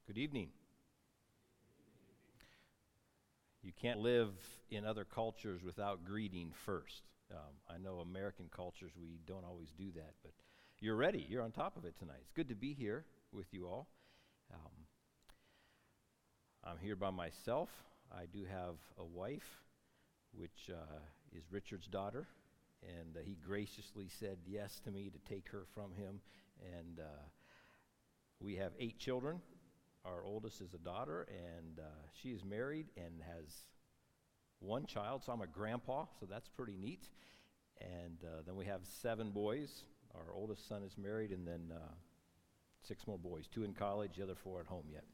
Good evening. You can't live in other cultures without greeting first. I know American cultures, we don't always do that, but you're ready. You're on top of it tonight. It's good to be here with you all. I'm here by myself. I do have a wife, which is Richard's daughter, and he graciously said yes to me to take her from him. And we have 8 children. Our oldest is a daughter, and she is married and has 1 child, so I'm a grandpa, so that's pretty neat. And then we have 7 boys. Our oldest son is married, and then 6 more boys, 2 in college, the other 4 at home yet.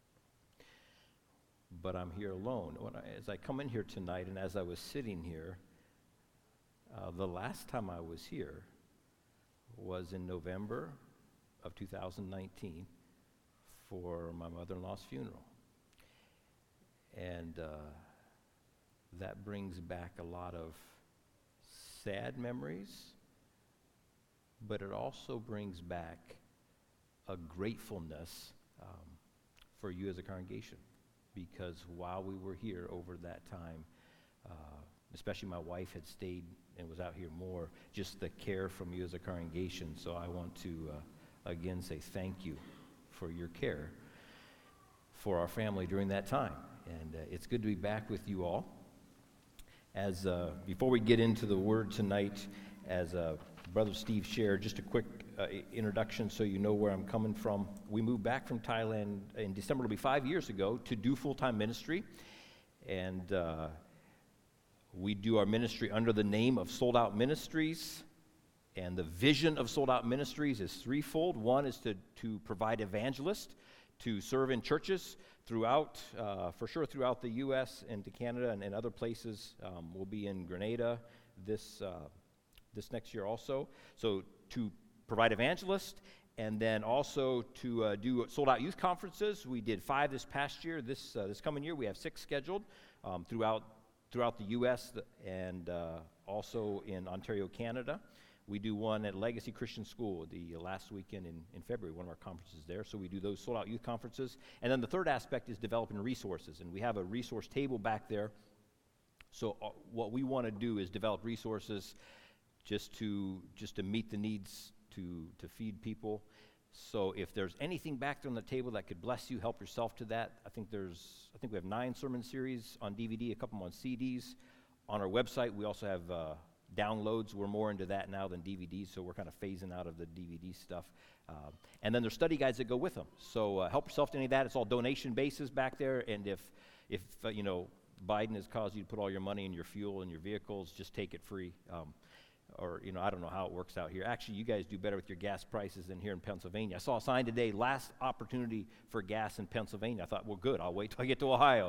But I'm here alone. As I come in here tonight, and as I was sitting here, the last time I was here was in November of 2019 for my mother-in-law's funeral. And that brings back a lot of sad memories, but it also brings back a gratefulness for you as a congregation, because while we were here over that time, especially my wife had stayed and was out here more, just the care from you as a congregation. So I want to again say thank you for your care for our family during that time. And it's good to be back with you all. As before we get into the word tonight, as Brother Steve shared, just a quick introduction so you know where I'm coming from. We moved back from Thailand in December, it'll be 5 years ago, to do full-time ministry. And we do our ministry under the name of Sold Out Ministries. And the vision of Sold Out Ministries is threefold. One is to provide evangelists, to serve in churches throughout, for sure throughout the U.S. and to Canada and other places. We'll be in Grenada this next year also. So to provide evangelists, and then also to do Sold Out Youth Conferences. We did 5 this past year. This coming year we have 6 scheduled throughout the U.S. and also in Ontario, Canada. We do one at Legacy Christian School the last weekend in February, one of our conferences there. So we do those Sold Out Youth Conferences. And then the third aspect is developing resources. And we have a resource table back there. So what we want to do is develop resources just to meet the needs to feed people. So if there's anything back there on the table that could bless you, help yourself to that. I think we have 9 sermon series on DVD, a couple more on CDs. On our website, we also have downloads. We're more into that now than DVDs, so we're kind of phasing out of the DVD stuff. And then there's study guides that go with them. So help yourself to any of that. It's all donation basis back there. And if Biden has caused you to put all your money in your fuel and your vehicles, just take it free. Or I don't know how it works out here. Actually, you guys do better with your gas prices than here in Pennsylvania. I saw a sign today, last opportunity for gas in Pennsylvania. I thought, well, good, I'll wait till I get to Ohio.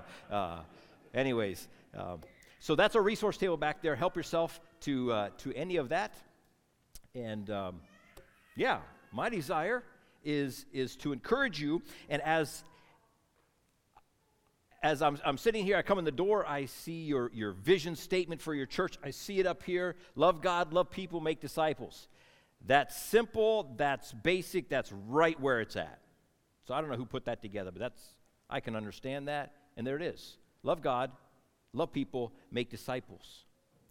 So that's our resource table back there. Help yourself to any of that. And my desire is to encourage you. And as I'm sitting here, I come in the door, I see your vision statement for your church. I see it up here. Love God, love people, make disciples. That's simple, that's basic, that's right where it's at. So I don't know who put that together, but I can understand that. And there it is. Love God, love people, make disciples.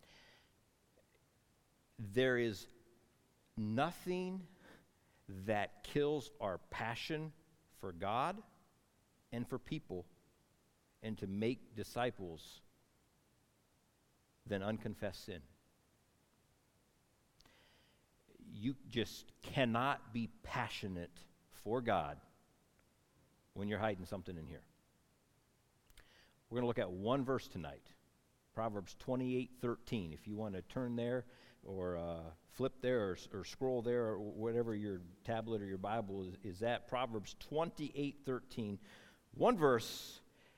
There is nothing that kills our passion for God and for people and to make disciples than unconfessed sin. You just cannot be passionate for God when you're hiding something in here. We're going to look at one verse tonight, Proverbs 28:13. If you want to turn there or flip there or scroll there or whatever your tablet or your Bible is at, Proverbs 28:13. One verse,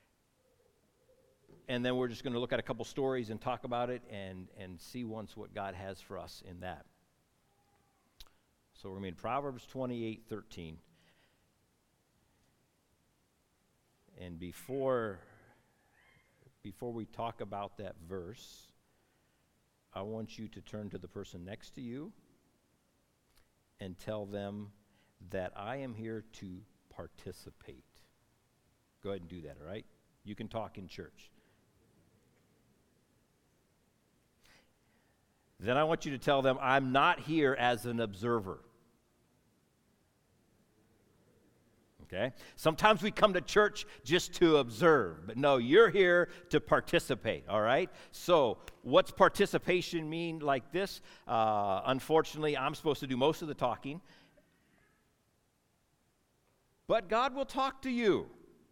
and then we're just going to look at a couple stories and talk about it and see once what God has for us in that. So we're going to be in Proverbs 28:13. And before we talk about that verse, I want you to turn to the person next to you and tell them that I am here to participate. Go ahead and do that, all right? You can talk in church. Then I want you to tell them, I'm not here as an observer. Okay? Sometimes we come to church just to observe, but no, you're here to participate, all right? So, what's participation mean like this? Unfortunately, I'm supposed to do most of the talking, but God will talk to you,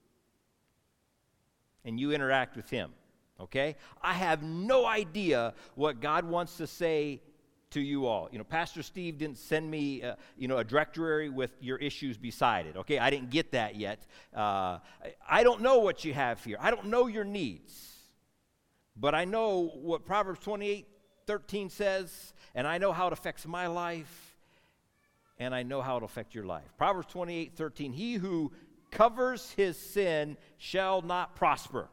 and you interact with Him, okay? I have no idea what God wants to say to you all. Pastor Steve didn't send me, a directory with your issues beside it, okay? I didn't get that yet. I don't know what you have here. I don't know your needs. But I know what Proverbs 28:13 says, and I know how it affects my life, and I know how it'll affect your life. Proverbs 28:13, he who covers his sin shall not prosper.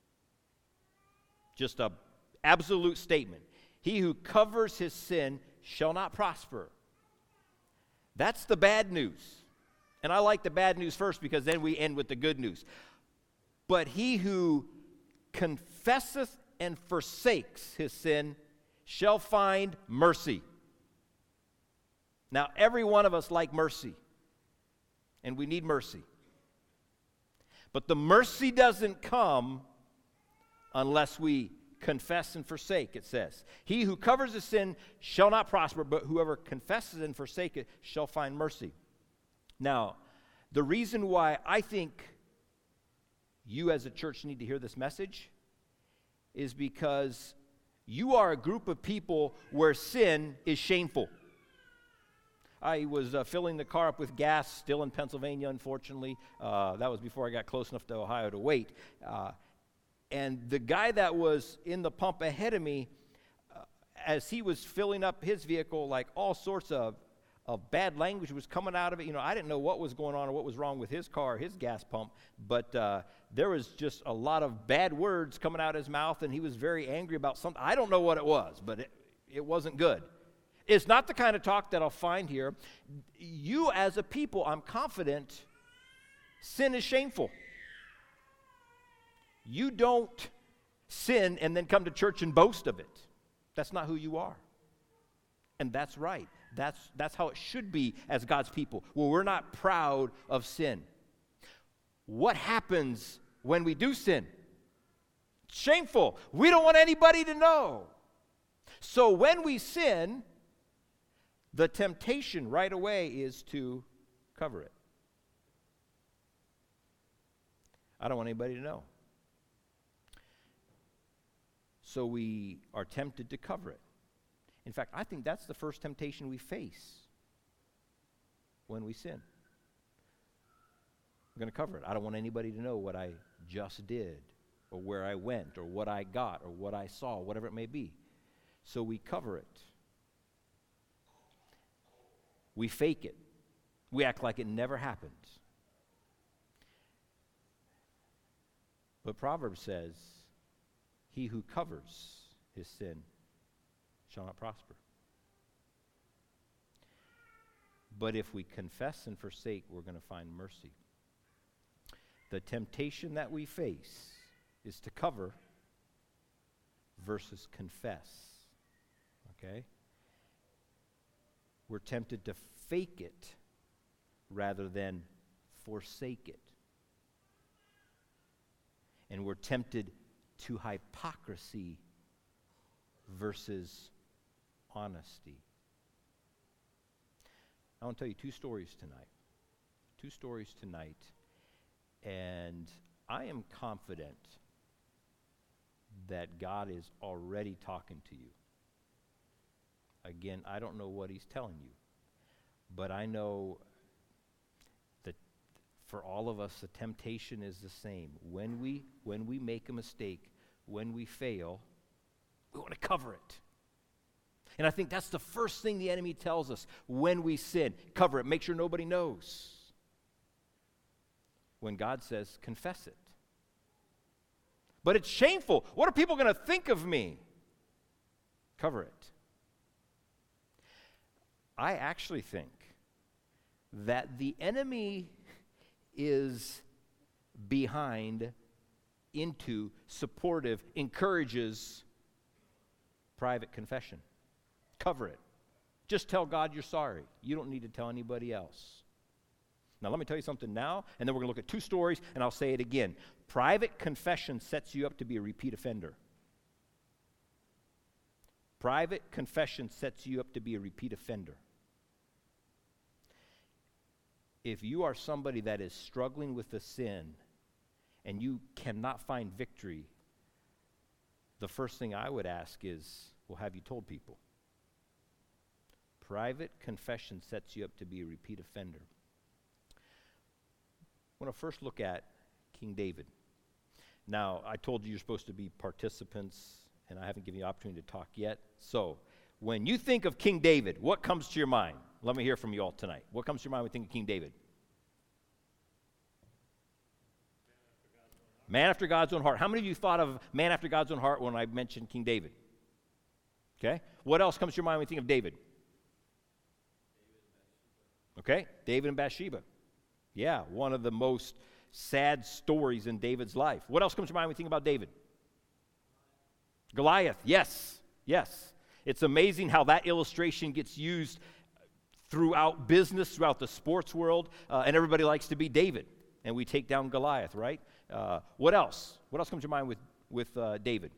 Just a absolute statement. He who covers his sin shall not prosper. That's the bad news. And I like the bad news first because then we end with the good news. But he who confesseth and forsakes his sin shall find mercy. Now, every one of us like mercy, and we need mercy. But the mercy doesn't come unless we confess and forsake, it says. He who covers his sin shall not prosper, but whoever confesses and forsakes it shall find mercy. Now, the reason why I think you as a church need to hear this message is because you are a group of people where sin is shameful. I was filling the car up with gas, still in Pennsylvania, unfortunately. That was before I got close enough to Ohio to wait. And the guy that was in the pump ahead of me, as he was filling up his vehicle, like all sorts of bad language was coming out of it. I didn't know what was going on or what was wrong with his car, his gas pump, but there was just a lot of bad words coming out of his mouth, and he was very angry about something. I don't know what it was, but it wasn't good. It's not the kind of talk that I'll find here. You as a people, I'm confident, sin is shameful. You don't sin and then come to church and boast of it. That's not who you are. And that's right. That's how it should be as God's people. Well, we're not proud of sin. What happens when we do sin? It's shameful. We don't want anybody to know. So when we sin, the temptation right away is to cover it. I don't want anybody to know. So we are tempted to cover it. In fact, I think that's the first temptation we face when we sin. I'm going to cover it. I don't want anybody to know what I just did, or where I went, or what I got, or what I saw, whatever it may be. So we cover it. We fake it. We act like it never happened. But Proverbs says, he who covers his sin shall not prosper. But if we confess and forsake, we're going to find mercy. The temptation that we face is to cover versus confess. Okay? We're tempted to fake it rather than forsake it. And we're tempted to hypocrisy versus honesty. I want to tell you two stories tonight. And I am confident that God is already talking to you. Again, I don't know what He's telling you, but I know that for all of us, the temptation is the same. When we make a mistake, when we fail, we want to cover it. And I think that's the first thing the enemy tells us when we sin. Cover it. Make sure nobody knows. When God says, confess it. But it's shameful. What are people going to think of me? Cover it. I actually think that the enemy is behind, into, supportive, encourages private confession. Cover it. Just tell God you're sorry. You don't need to tell anybody else. Now, let me tell you something now, and then we're going to look at two stories, and I'll say it again. Private confession sets you up to be a repeat offender. Private confession sets you up to be a repeat offender. If you are somebody that is struggling with a sin and you cannot find victory, the first thing I would ask is, well, have you told people? Private confession sets you up to be a repeat offender. I want to first look at King David. Now, I told you you're supposed to be participants, and I haven't given you the opportunity to talk yet. So, when you think of King David, what comes to your mind? Let me hear from you all tonight. What comes to your mind when you think of King David? Man after God's own heart. How many of you thought of man after God's own heart when I mentioned King David? Okay. What else comes to your mind when you think of David? Okay. David and Bathsheba. Yeah, one of the most sad stories in David's life. What else comes to mind when you think about David? Goliath. Yes. Yes. It's amazing how that illustration gets used throughout business, throughout the sports world, and everybody likes to be David. And we take down Goliath, right? What else? What else comes to your mind with David?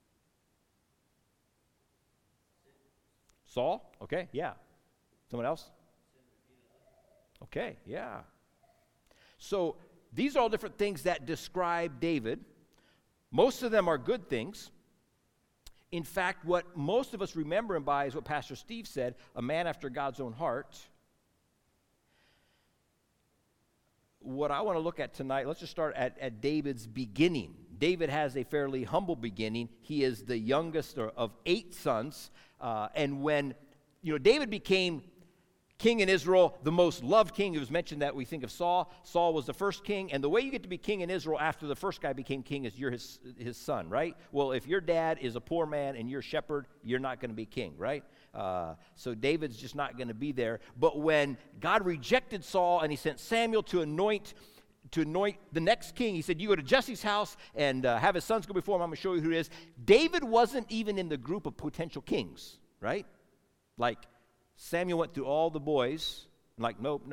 Saul? Okay, yeah. Someone else? Okay, yeah. So these are all different things that describe David. Most of them are good things. In fact, what most of us remember him by is what Pastor Steve said, a man after God's own heart. What I want to look at tonight, let's just start at David's beginning. David has a fairly humble beginning. He is the youngest of 8 sons. And when, David became king in Israel, the most loved king. It was mentioned that we think of Saul. Saul was the first king, and the way you get to be king in Israel after the first guy became king is you're his son, right? Well, if your dad is a poor man and you're a shepherd, you're not going to be king, right? So David's just not going to be there. But when God rejected Saul and he sent Samuel to anoint the next king, he said, you go to Jesse's house and have his sons go before him. I'm going to show you who it is. David wasn't even in the group of potential kings, right? Like, Samuel went through all the boys, like, nope.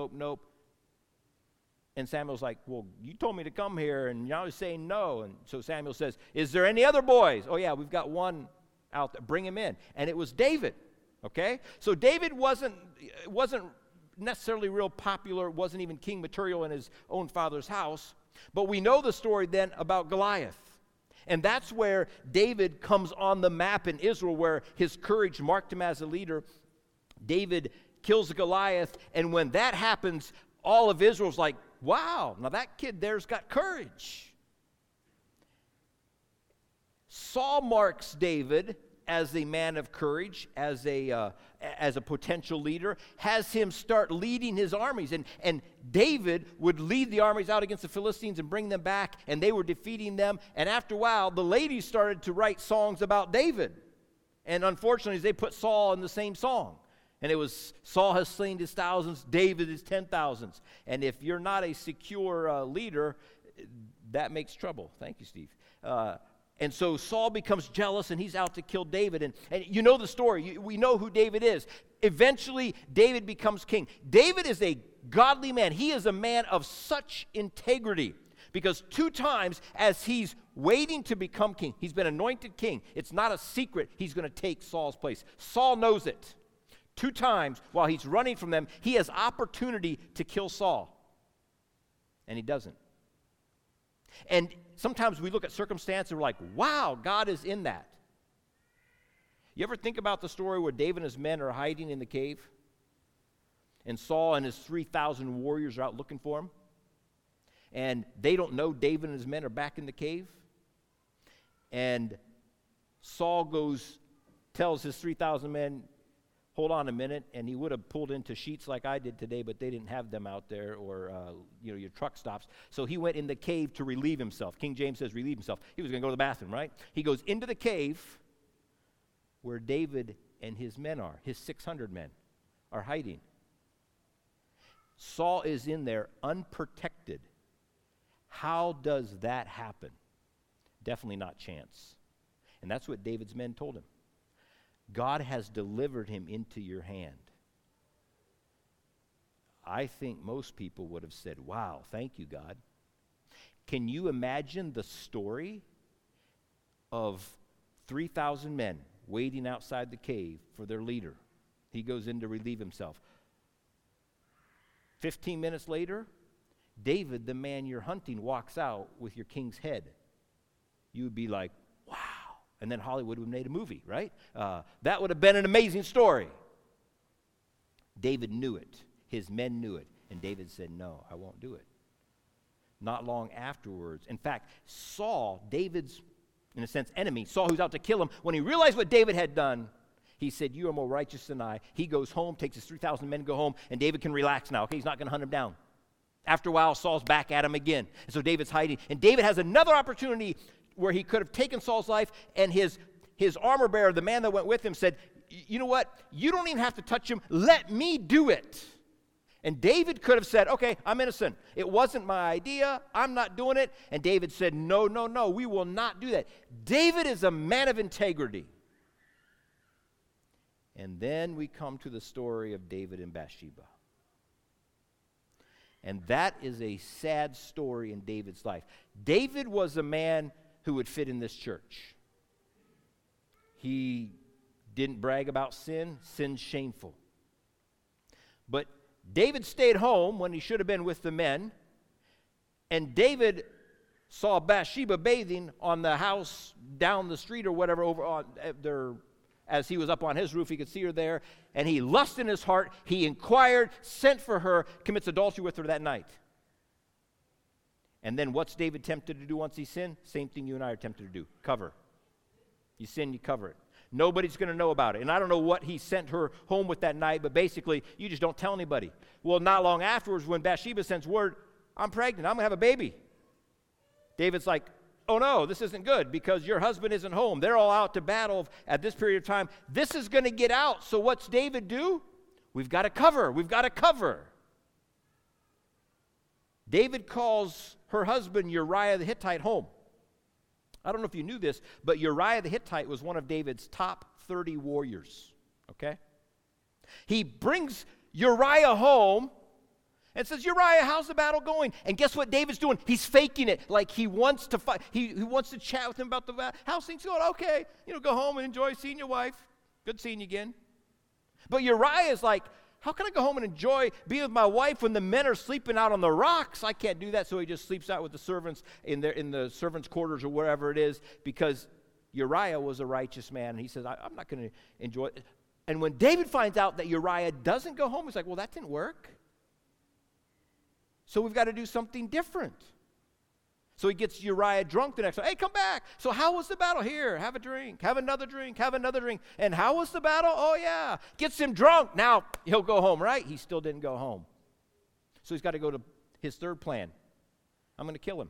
And Samuel's like, well, you told me to come here, and you're always saying no. And so Samuel says, is there any other boys? Oh, yeah, we've got one out there. Bring him in. And it was David, okay? So David wasn't necessarily real popular, wasn't even king material in his own father's house. But we know the story then about Goliath. And that's where David comes on the map in Israel, where his courage marked him as a leader. David kills Goliath, and when that happens, all of Israel's like, wow, now that kid there's got courage. Saul marks David as a man of courage, as a potential leader, has him start leading his armies. And David would lead the armies out against the Philistines and bring them back, and they were defeating them. And after a while, the ladies started to write songs about David. And unfortunately, they put Saul in the same song. And it was, Saul has slain his thousands, David his 10,000s. And if you're not a secure leader, that makes trouble. Thank you, Steve. And so Saul becomes jealous, and he's out to kill David. And you know the story. We know who David is. Eventually, David becomes king. David is a godly man. He is a man of such integrity. Because 2 times as he's waiting to become king, he's been anointed king. It's not a secret he's going to take Saul's place. Saul knows it. 2 times while he's running from them, he has opportunity to kill Saul. And he doesn't. And sometimes we look at circumstance and we're like, wow, God is in that. You ever think about the story where David and his men are hiding in the cave? And Saul and his 3,000 warriors are out looking for him? And they don't know David and his men are back in the cave? And Saul tells his 3,000 men, hold on a minute, and he would have pulled into sheets like I did today, but they didn't have them out there, or your truck stops. So he went in the cave to relieve himself. King James says relieve himself. He was going to go to the bathroom, right? He goes into the cave where David and his men are, his 600 men are hiding. Saul is in there unprotected, How does that happen? Definitely not chance. And that's what David's men told him. God has delivered him into your hand. I think most people would have said, wow, thank you, God. Can you imagine the story of 3,000 men waiting outside the cave for their leader? He goes in to relieve himself. 15 minutes later, David, the man you're hunting, walks out with your king's head. You would be like, wow. And then Hollywood would have made a movie, right? That would have been an amazing story. David knew it. His men knew it. And David said, no, I won't do it. Not long afterwards. In fact, Saul, David's, in a sense, enemy, Saul, who's out to kill him, when he realized what David had done, he said, you are more righteous than I. He goes home, takes his 3,000 men to go home, and David can relax now. Okay, he's not going to hunt him down. After a while, Saul's back at him again. And so David's hiding. And David has another opportunity where he could have taken Saul's life, and his armor bearer, the man that went with him, said, you know what? You don't even have to touch him. Let me do it. And David could have said, okay, I'm innocent. It wasn't my idea. I'm not doing it. And David said, no, no, no, we will not do that. David is a man of integrity. And then we come to the story of David and Bathsheba. And that is a sad story in David's life. David was a man who would fit in this church. He didn't brag about sin. Sin's shameful. But David stayed home when he should have been with the men. And David saw Bathsheba bathing on the house down the street or whatever over on their. As he was up on his roof, he could see her there. And he lusted in his heart. He inquired, sent for her, commits adultery with her that night. And then what's David tempted to do once he sinned? Same thing you and I are tempted to do. Cover. You sin, you cover it. Nobody's going to know about it. And I don't know what he sent her home with that night, but basically, you just don't tell anybody. Well, not long afterwards, when Bathsheba sends word, I'm pregnant, I'm going to have a baby. David's like, oh no, this isn't good because your husband isn't home. They're all out to battle at this period of time. This is going to get out. So what's David do? We've got to cover. We've got to cover. David calls her husband Uriah the Hittite home. I don't know if you knew this, but Uriah the Hittite was one of David's top 30 warriors. Okay? He brings Uriah home and says, Uriah, how's the battle going? And guess what David's doing? He's faking it like he wants to fight. He wants to chat with him about the battle. How's things going? Okay, go home and enjoy seeing your wife. Good seeing you again. But Uriah is like, how can I go home and enjoy being with my wife when the men are sleeping out on the rocks? I can't do that. So he just sleeps out with the servants in the servants' quarters or wherever it is, because Uriah was a righteous man. And he says, I'm not going to enjoy it. And when David finds out that Uriah doesn't go home, he's like, well, that didn't work. So we've got to do something different. So he gets Uriah drunk the next day. Hey, come back. So how was the battle? Here, have a drink. Have another drink. Have another drink. And how was the battle? Oh, yeah. Gets him drunk. Now he'll go home, right? He still didn't go home. So he's got to go to his third plan. I'm going to kill him.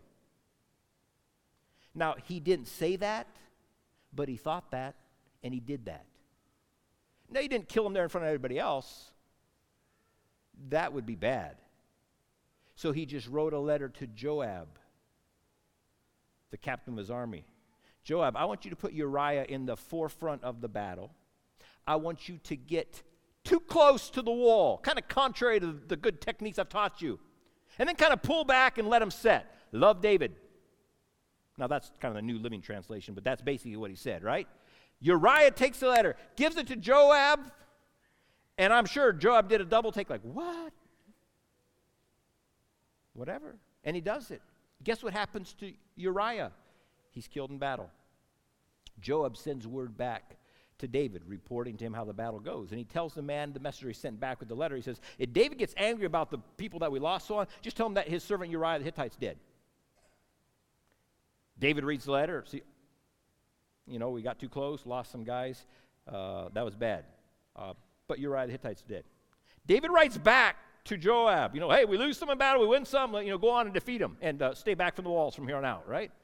Now, he didn't say that, but he thought that, and he did that. Now, he didn't kill him there in front of everybody else. That would be bad. So he just wrote a letter to Joab, the captain of his army. Joab, I want you to put Uriah in the forefront of the battle. I want you to get too close to the wall, kind of contrary to the good techniques I've taught you. And then kind of pull back and let him set. Love David. Now that's kind of the New Living Translation, but that's basically what he said, right? Uriah takes the letter, gives it to Joab, and I'm sure Joab did a double take like, what? Whatever. And he does it. Guess what happens to Uriah? He's killed in battle. Joab sends word back to David, reporting to him how the battle goes. And he tells the messenger he sent back with the letter, he says, if David gets angry about the people that we lost, so on, just tell him that his servant Uriah the Hittite's dead. David reads the letter. See, we got too close, lost some guys. That was bad. But Uriah the Hittite's dead. David writes back to Joab, hey, we lose some in battle, we win some, go on and defeat them and stay back from the walls from here on out, right?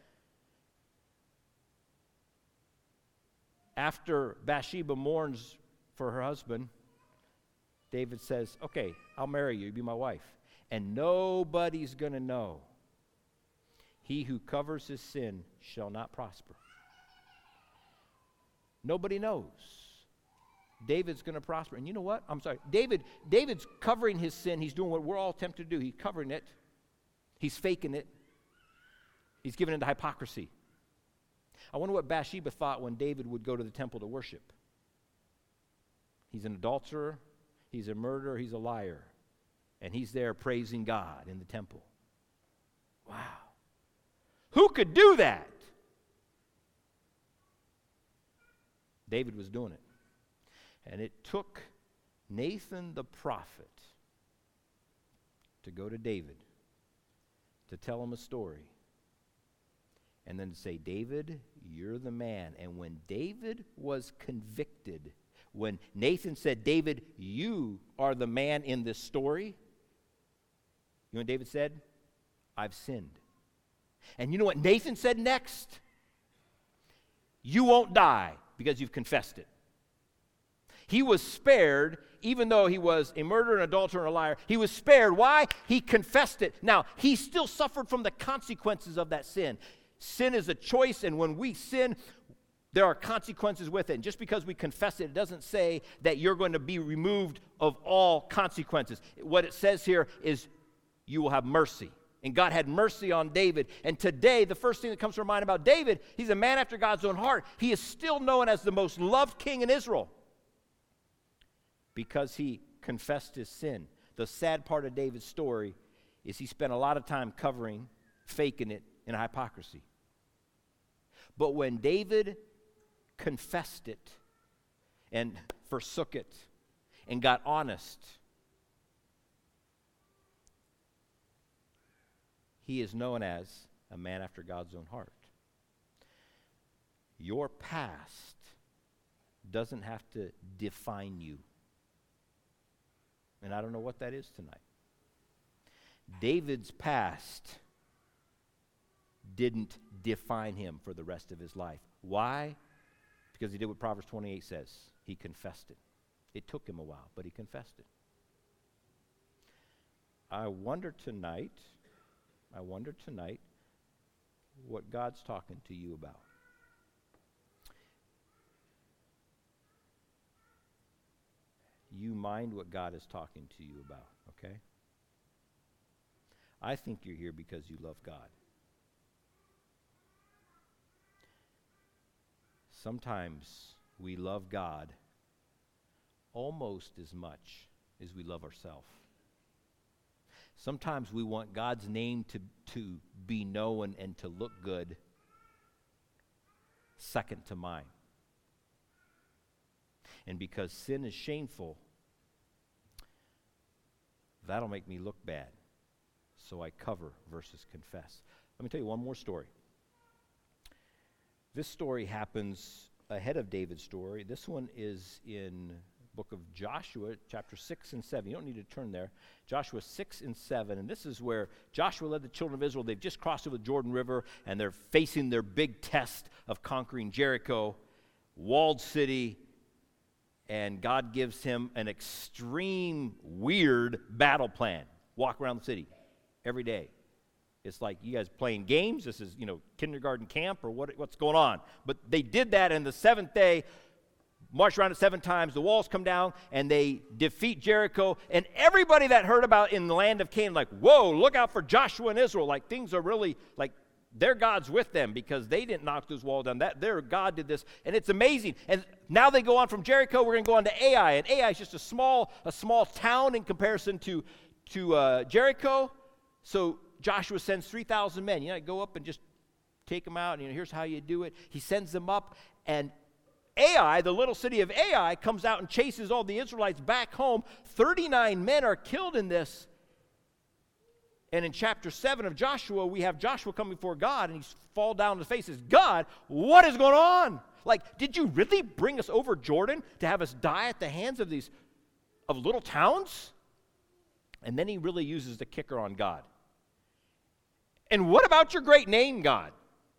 After Bathsheba mourns for her husband, David says, okay, I'll marry you, be my wife. And nobody's going to know. He who covers his sin shall not prosper. Nobody knows. David's going to prosper. And you know what? I'm sorry. David's covering his sin. He's doing what we're all tempted to do. He's covering it. He's faking it. He's giving into hypocrisy. I wonder what Bathsheba thought when David would go to the temple to worship. He's an adulterer. He's a murderer. He's a liar. And he's there praising God in the temple. Wow. Who could do that? David was doing it. And it took Nathan the prophet to go to David to tell him a story. And then to say, David, you're the man. And when David was convicted, when Nathan said, David, you are the man in this story, you know what David said? I've sinned. And you know what Nathan said next? You won't die because you've confessed it. He was spared, even though he was a murderer, an adulterer, and a liar. He was spared. Why? He confessed it. Now, he still suffered from the consequences of that sin. Sin is a choice, and when we sin, there are consequences with it. And just because we confess it, it doesn't say that you're going to be removed of all consequences. What it says here is you will have mercy. And God had mercy on David. And today, the first thing that comes to our mind about David, he's a man after God's own heart. He is still known as the most loved king in Israel because he confessed his sin. The sad part of David's story is he spent a lot of time covering, faking it in hypocrisy. But when David confessed it and forsook it and got honest, he is known as a man after God's own heart. Your past doesn't have to define you. And I don't know what that is tonight. David's past didn't define him for the rest of his life. Why? Because he did what Proverbs 28 says. He confessed it. It took him a while, but he confessed it. I wonder tonight what God's talking to you about. You mind what God is talking to you about, okay? I think you're here because you love God. Sometimes we love God almost as much as we love ourselves. Sometimes we want God's name to be known and to look good second to mine. And because sin is shameful, that'll make me look bad. So I cover versus confess. Let me tell you one more story. This story happens ahead of David's story. This one is in book of Joshua, chapter 6 and 7. You don't need to turn there. Joshua 6 and 7. And this is where Joshua led the children of Israel. They've just crossed over the Jordan River, and they're facing their big test of conquering Jericho, walled city, and God gives him an extreme, weird battle plan. Walk around the city every day. It's like, you guys playing games? This is, kindergarten camp or what's going on? But they did that, and the seventh day, march around it 7 times, the walls come down, and they defeat Jericho. And everybody that heard about in the land of Canaan, like, whoa, look out for Joshua and Israel. Like, things are really, like, their God's with them because they didn't knock those walls down. Their God did this, and it's amazing. And now they go on from Jericho. We're going to go on to Ai, and Ai is just a small town in comparison to Jericho. So Joshua sends 3,000 men. Go up and just take them out. And here's how you do it. He sends them up, and Ai, the little city of Ai, comes out and chases all the Israelites back home. 39 men are killed in this. And in chapter 7 of Joshua, we have Joshua come before God, and he's fall down on his face and says, God, what is going on? Like, did you really bring us over Jordan to have us die at the hands of little towns? And then he really uses the kicker on God. And what about your great name, God?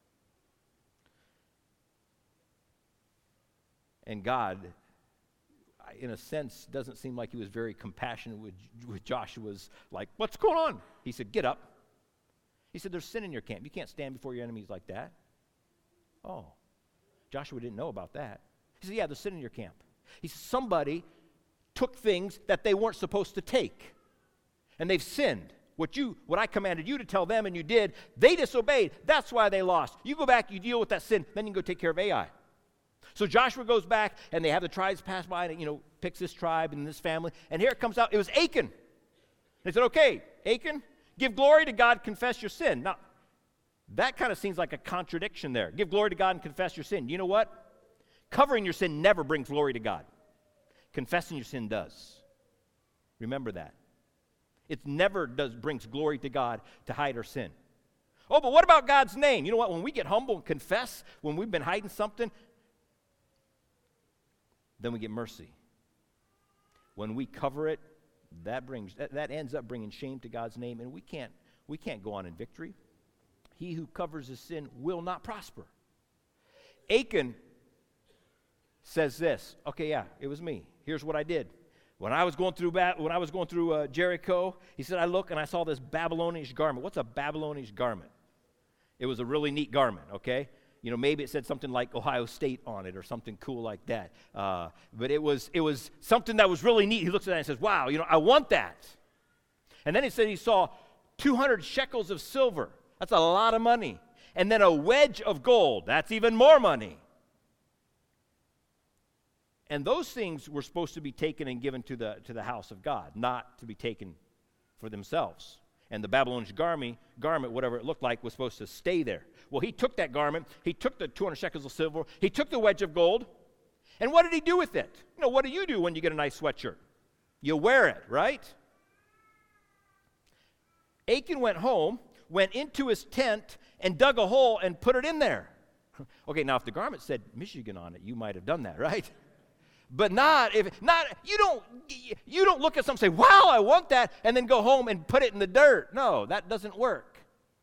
And God, in a sense, doesn't seem like he was very compassionate with Joshua's, like, what's going on? He said, get up. He said, there's sin in your camp. You can't stand before your enemies like that. Oh, Joshua didn't know about that. He said, yeah, there's sin in your camp. He said, somebody took things that they weren't supposed to take, and they've sinned. What I commanded you to tell them, and you did, they disobeyed. That's why they lost. You go back, you deal with that sin, then you can go take care of Ai. So Joshua goes back, and they have the tribes pass by, and picks this tribe and this family, and here it comes out, it was Achan. They said, okay, Achan, give glory to God, confess your sin. Now, that kind of seems like a contradiction there. Give glory to God and confess your sin. You know what? Covering your sin never brings glory to God. Confessing your sin does. Remember that. It never brings glory to God to hide our sin. Oh, but what about God's name? You know what? When we get humble and confess, when we've been hiding something, then we get mercy. When we cover it, that ends up bringing shame to God's name, and we can't go on in victory. He who covers his sin will not prosper. Achan says this. Okay, yeah, it was me. Here's what I did. When I was going through Jericho, he said, I looked and I saw this Babylonish garment. What's a Babylonish garment? It was a really neat garment, okay? Maybe it said something like Ohio State on it or something cool like that. But it was something that was really neat. He looks at that and says, wow, I want that. And then he said he saw 200 shekels of silver. That's a lot of money. And then a wedge of gold. That's even more money. And those things were supposed to be taken and given to the house of God, not to be taken for themselves. And the Babylonian garment, whatever it looked like, was supposed to stay there. Well, he took that garment, he took the 200 shekels of silver, he took the wedge of gold, and what did he do with it? What do you do when you get a nice sweatshirt? You wear it, right? Achan went home, went into his tent, and dug a hole and put it in there. Okay, now if the garment said Michigan on it, you might have done that, right? But you don't look at something and say, wow, I want that, and then go home and put it in the dirt. No, that doesn't work.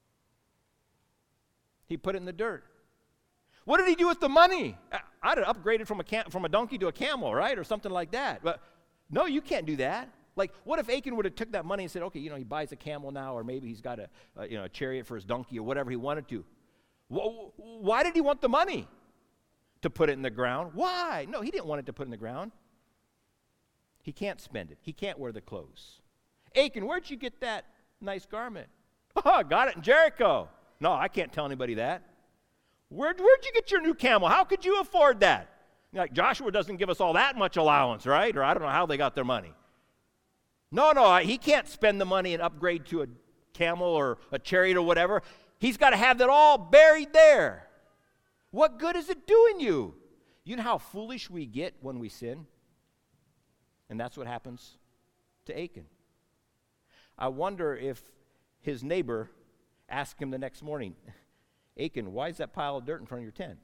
He put it in the dirt. What did he do with the money? I'd have upgraded from a donkey to a camel, right, or something like that. But no, you can't do that. Like, what if Achan would have took that money and said, okay, he buys a camel now, or maybe he's got a chariot for his donkey or whatever he wanted to. Why did he want the money? To put it in the ground. Why? No, he didn't want it to put in the ground. He can't spend it. He can't wear the clothes. Achan, where'd you get that nice garment? Oh, I got it in Jericho. No, I can't tell anybody that. Where'd you get your new camel? How could you afford that? Like, Joshua doesn't give us all that much allowance, right? Or I don't know how they got their money. No, he can't spend the money and upgrade to a camel or a chariot or whatever. He's got to have that all buried there. What good is it doing you? You know how foolish we get when we sin? And that's what happens to Achan. I wonder if his neighbor asked him the next morning, Achan, why is that pile of dirt in front of your tent?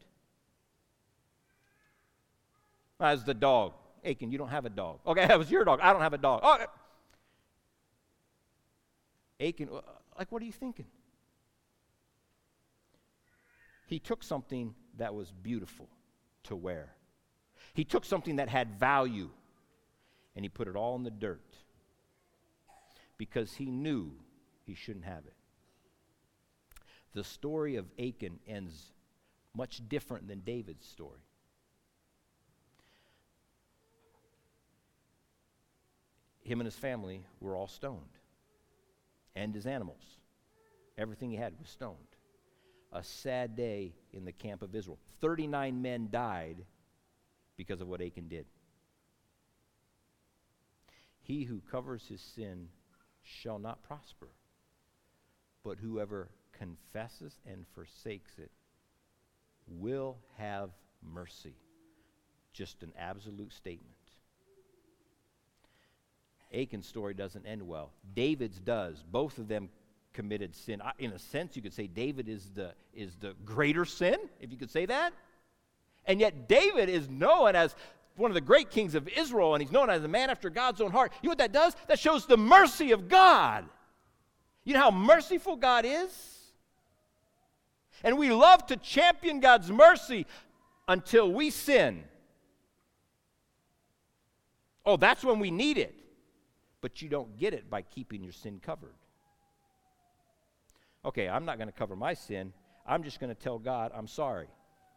As the dog. Achan, you don't have a dog. Okay, that was your dog. I don't have a dog. Oh. Achan, what are you thinking? He took something that was beautiful to wear. He took something that had value, and he put it all in the dirt because he knew he shouldn't have it. The story of Achan ends much different than David's story. Him and his family were all stoned, and his animals. Everything he had was stoned. A sad day in the camp of Israel. 39 men died because of what Achan did. He who covers his sin shall not prosper, but whoever confesses and forsakes it will have mercy. Just an absolute statement. Achan's story doesn't end well. David's does. Both of them committed sin. In a sense, you could say David is the greater sin, if you could say that. And yet David is known as one of the great kings of Israel, and he's known as a man after God's own heart. You know what that does? That shows the mercy of God. You know how merciful God is? And we love to champion God's mercy until we sin. Oh, that's when we need it. But you don't get it by keeping your sin covered. Okay, I'm not going to cover my sin. I'm just going to tell God I'm sorry.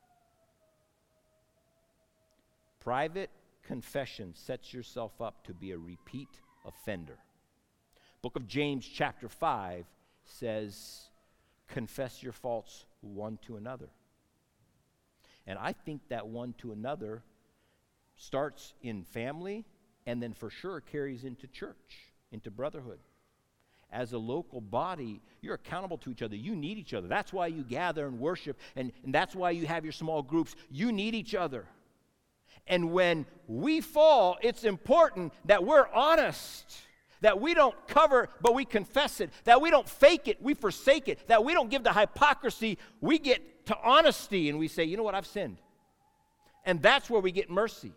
Private confession sets yourself up to be a repeat offender. Book of James chapter 5 says, confess your faults one to another. And I think that one to another starts in family and then for sure carries into church, into brotherhood. As a local body, you're accountable to each other. You need each other. That's why you gather and worship, and that's why you have your small groups. You need each other. And when we fall, it's important that we're honest, that we don't cover, but we confess it, that we don't fake it, we forsake it, that we don't give to hypocrisy, we get to honesty, and we say, you know what, I've sinned. And that's where we get mercy.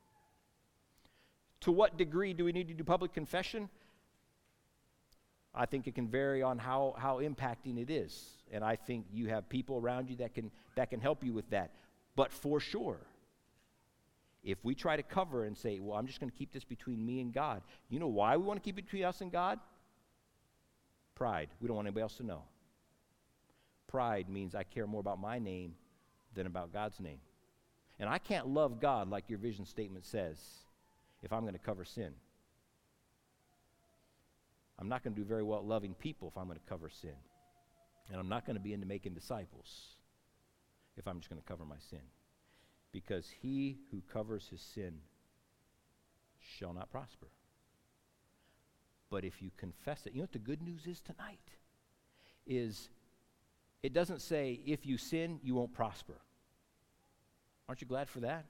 To what degree do we need to do public confession? I think it can vary on how impacting it is. And I think you have people around you that can help you with that. But for sure, if we try to cover and say, well, I'm just going to keep this between me and God. You know why we want to keep it between us and God? Pride. We don't want anybody else to know. Pride means I care more about my name than about God's name. And I can't love God like your vision statement says if I'm going to cover sin. I'm not going to do very well at loving people if I'm going to cover sin. And I'm not going to be into making disciples if I'm just going to cover my sin. Because he who covers his sin shall not prosper. But if you confess it, you know what the good news is tonight? Is it doesn't say if you sin, you won't prosper. Aren't you glad for that?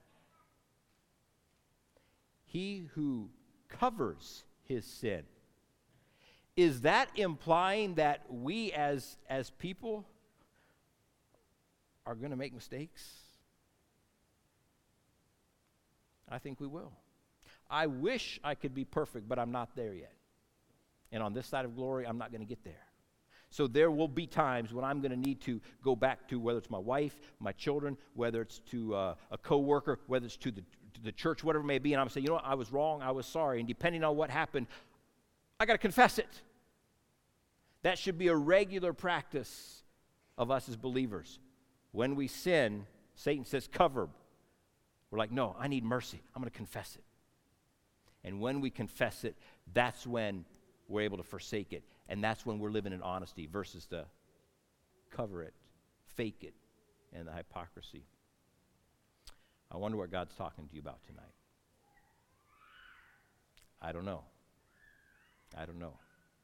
He who covers his sin. Is that implying that we as people are going to make mistakes? I think we will. I wish I could be perfect, but I'm not there yet. And on this side of glory, I'm not going to get there. So there will be times when I'm going to need to go back to whether it's my wife, my children, whether it's to a coworker, whether it's to the church, whatever it may be, and I'm going to say, you know what, I was wrong, I was sorry. And depending on what happened, I got to confess it. That should be a regular practice of us as believers. When we sin, Satan says, cover. We're like, no, I need mercy. I'm going to confess it. And when we confess it, that's when we're able to forsake it. And that's when we're living in honesty versus the cover it, fake it, and the hypocrisy. I wonder what God's talking to you about tonight. I don't know. I don't know.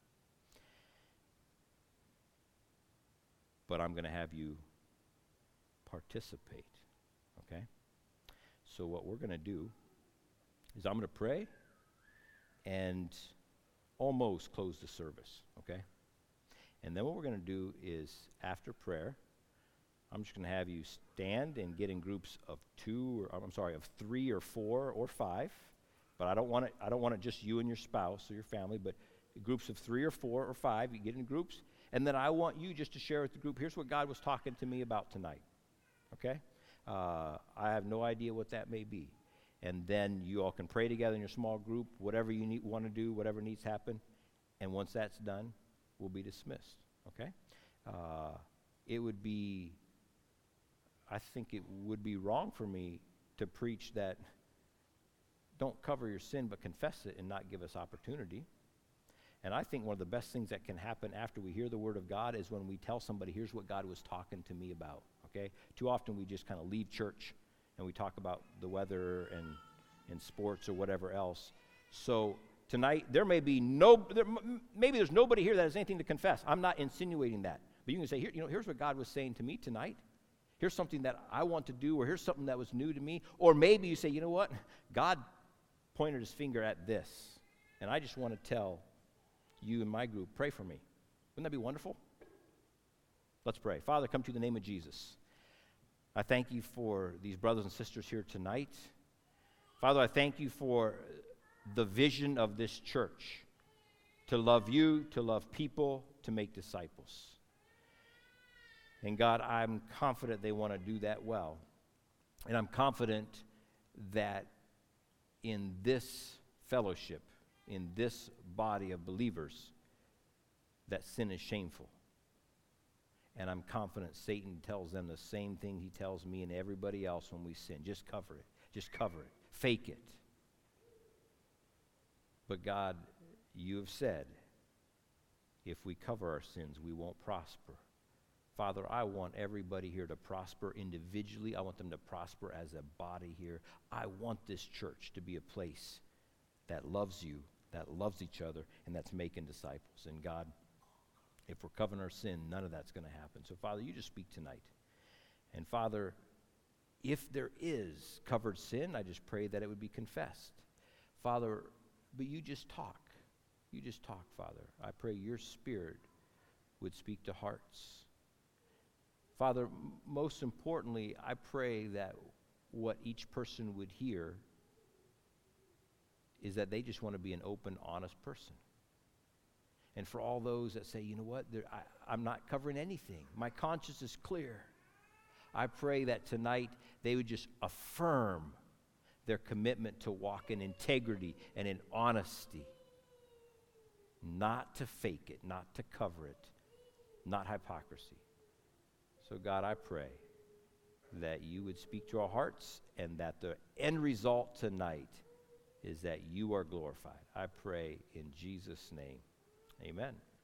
But I'm going to have you participate, okay? So what we're going to do is I'm going to pray and almost close the service, okay? And then what we're going to do is after prayer, I'm just going to have you stand and get in groups of of 3 or 4 or 5. But I don't want it just you and your spouse or your family, but groups of 3 or 4 or 5, you get in groups. And then I want you just to share with the group, here's what God was talking to me about tonight, okay? I have no idea what that may be. And then you all can pray together in your small group, whatever you want to do, whatever needs to happen. And once that's done, we'll be dismissed, okay? I think it would be wrong for me to preach that don't cover your sin but confess it and not give us opportunity. And I think one of the best things that can happen after we hear the word of God is when we tell somebody, here's what God was talking to me about, okay? Too often we just kind of leave church and we talk about the weather and sports or whatever else. So tonight, maybe there's nobody here that has anything to confess. I'm not insinuating that. But you can say, here's what God was saying to me tonight. Here's something that I want to do, or here's something that was new to me. Or maybe you say, you know what? God pointed his finger at this, and I just want to tell you and my group, pray for me. Wouldn't that be wonderful? Let's pray. Father, come to the name of Jesus. I thank you for these brothers and sisters here tonight. Father, I thank you for the vision of this church, to love you, to love people, to make disciples. And God, I'm confident they want to do that well. And I'm confident that in this fellowship, in this body of believers, that sin is shameful. And I'm confident Satan tells them the same thing he tells me and everybody else when we sin. Just cover it. Just cover it. Fake it. But God, you have said, if we cover our sins, we won't prosper. Father, I want everybody here to prosper individually. I want them to prosper as a body here. I want this church to be a place that loves you, that loves each other, and that's making disciples. And God, if we're covering our sin, none of that's going to happen. So, Father, you just speak tonight. And, Father, if there is covered sin, I just pray that it would be confessed. Father, but you just talk. You just talk, Father. I pray your Spirit would speak to hearts. Father, most importantly, I pray that what each person would hear is that they just want to be an open, honest person. And for all those that say, you know what, I'm not covering anything. My conscience is clear. I pray that tonight they would just affirm their commitment to walk in integrity and in honesty. Not to fake it, not to cover it, not hypocrisy. So God, I pray that you would speak to our hearts and that the end result tonight is that you are glorified. I pray in Jesus' name. Amen.